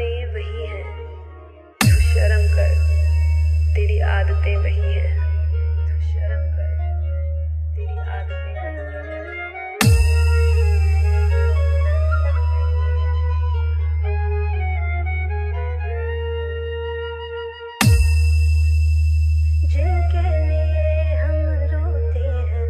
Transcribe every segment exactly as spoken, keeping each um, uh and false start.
आदतें वही हैं, तू शर्म कर, तेरी आदतें वही हैं, तू शर्म कर, तेरी आदतें वही हैं। जिनके लिए हम रोते हैं,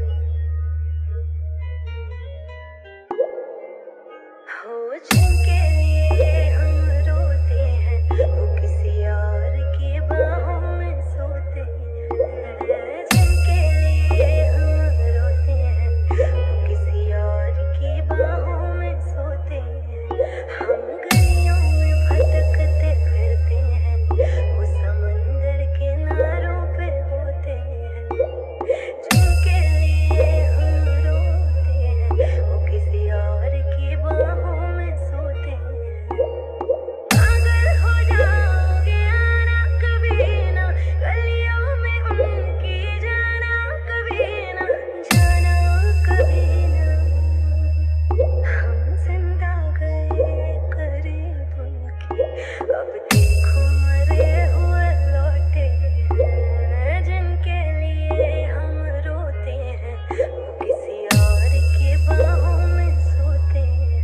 हो जिनके लिए हम रोते हैं, वो किसी और की बाहों में सोते हैं। जिनके लिए हम रोते हैं, वो किसी और की बाहों में सोते हैं। हम गलियों में भटकते फिरते हैं, वो समंदर किनारों पे होते हैं। जिनके लिए हम रोते हैं, वो किसी और की बाहों में सोते हैं। पागल हो जाओगे आना कभी ना, गलियों में उनकी जाना कभी ना, जाना कभी ना। हम जिंदा गए करीब उनके, अब देखो मरे हुए लौटे हैं। जिनके लिए हम रोते हैं, वो किसी और की बाहों में सोते हैं।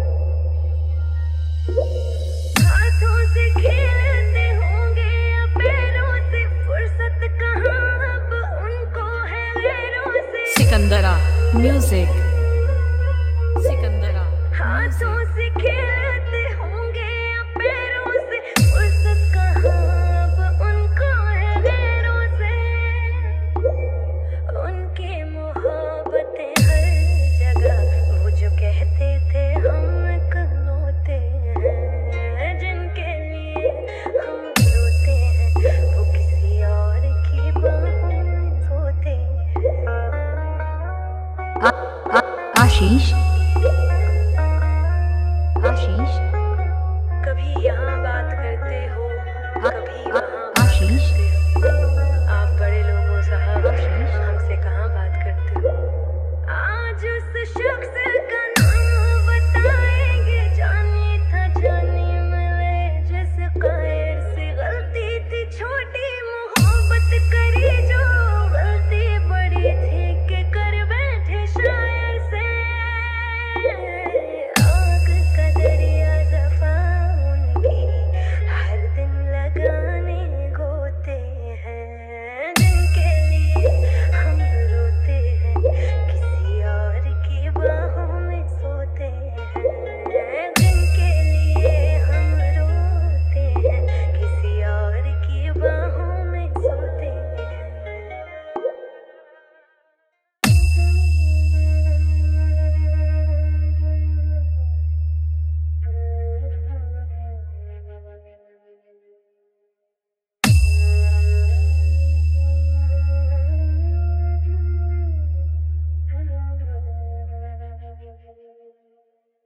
हाथों से खेलते होंगे या पैरों से, फुर्सत कहाँ अब उनको है गैरों से। सिकंदरा म्यूजिक।